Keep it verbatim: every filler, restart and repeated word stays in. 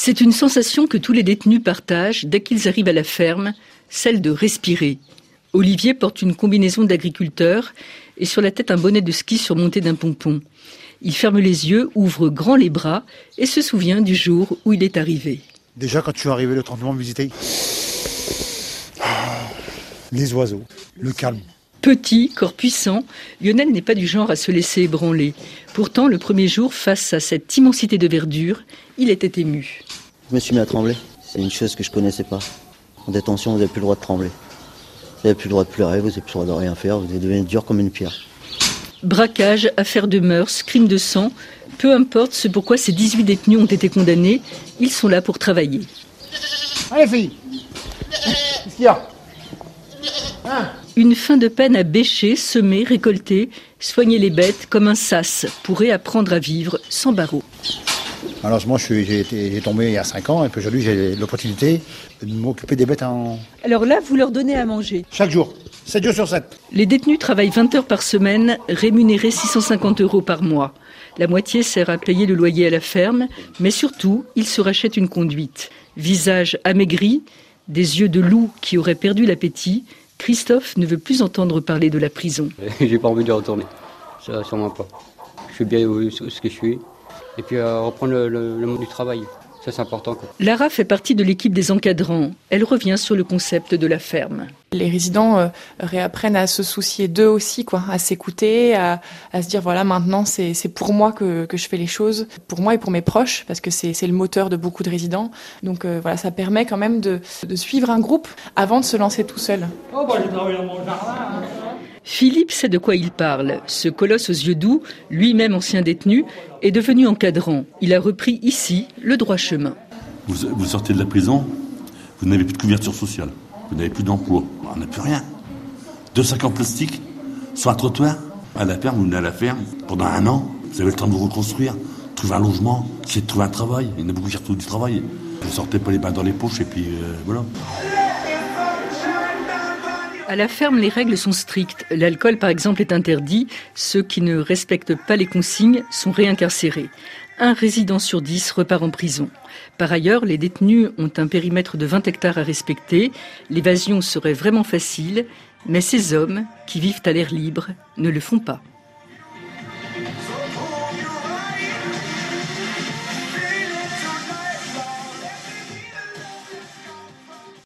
C'est une sensation que tous les détenus partagent dès qu'ils arrivent à la ferme, celle de respirer. Olivier porte une combinaison d'agriculteur et sur la tête un bonnet de ski surmonté d'un pompon. Il ferme les yeux, ouvre grand les bras et se souvient du jour où il est arrivé. Déjà quand je suis arrivé le trente novembre visiter, les oiseaux, le calme. Petit, corps puissant, Lionel n'est pas du genre à se laisser ébranler. Pourtant, le premier jour, face à cette immensité de verdure, il était ému. Je me suis mis à trembler. C'est une chose que je ne connaissais pas. En détention, vous n'avez plus le droit de trembler. Vous n'avez plus le droit de pleurer, vous n'avez plus le droit de rien faire, vous devenez dur comme une pierre. Braquage, affaire de mœurs, crime de sang, peu importe ce pourquoi ces dix-huit détenus ont été condamnés, ils sont là pour travailler. Allez filles, qu'est-ce qu'il y a hein? Une fin de peine à bêcher, semer, récolter, soigner les bêtes comme un sas pour réapprendre à vivre sans barreaux. Alors moi je suis, j'ai, été, j'ai tombé il y a cinq ans et puis aujourd'hui j'ai l'opportunité de m'occuper des bêtes en... Alors là, vous leur donnez à manger? Chaque jour, sept jours sur sept. Les détenus travaillent vingt heures par semaine, rémunérés six cent cinquante euros par mois. La moitié sert à payer le loyer à la ferme, mais surtout, ils se rachètent une conduite. Visage amaigri, des yeux de loup qui auraient perdu l'appétit, Christophe ne veut plus entendre parler de la prison. J'ai pas envie de retourner, ça sûrement pas. Je suis bien où ce que je suis. Et puis euh, reprendre le, le, le monde du travail, ça c'est important, quoi. Lara fait partie de l'équipe des encadrants. Elle revient sur le concept de la ferme. Les résidents euh, réapprennent à se soucier d'eux aussi, quoi, à s'écouter, à, à se dire voilà maintenant c'est, c'est pour moi que, que je fais les choses, pour moi et pour mes proches, parce que c'est, c'est le moteur de beaucoup de résidents. Donc euh, voilà, ça permet quand même de, de suivre un groupe avant de se lancer tout seul. Oh bah j'ai travaillé dans mon jardin. Hein. Philippe sait de quoi il parle. Ce colosse aux yeux doux, lui-même ancien détenu, est devenu encadrant. Il a repris ici le droit chemin. Vous, vous sortez de la prison, vous n'avez plus de couverture sociale, vous n'avez plus d'emploi, on n'a plus rien. Deux sacs en plastique, sur un trottoir, à la ferme, vous venez à la ferme, pendant un an, vous avez le temps de vous reconstruire, trouver un logement, essayer de trouver un travail. Il y en a beaucoup qui retrouvent du travail. Vous ne sortez pas les mains dans les poches et puis euh, voilà. À la ferme, les règles sont strictes. L'alcool, par exemple, est interdit. Ceux qui ne respectent pas les consignes sont réincarcérés. Un résident sur dix repart en prison. Par ailleurs, les détenus ont un périmètre de vingt hectares à respecter. L'évasion serait vraiment facile, mais ces hommes, qui vivent à l'air libre, ne le font pas.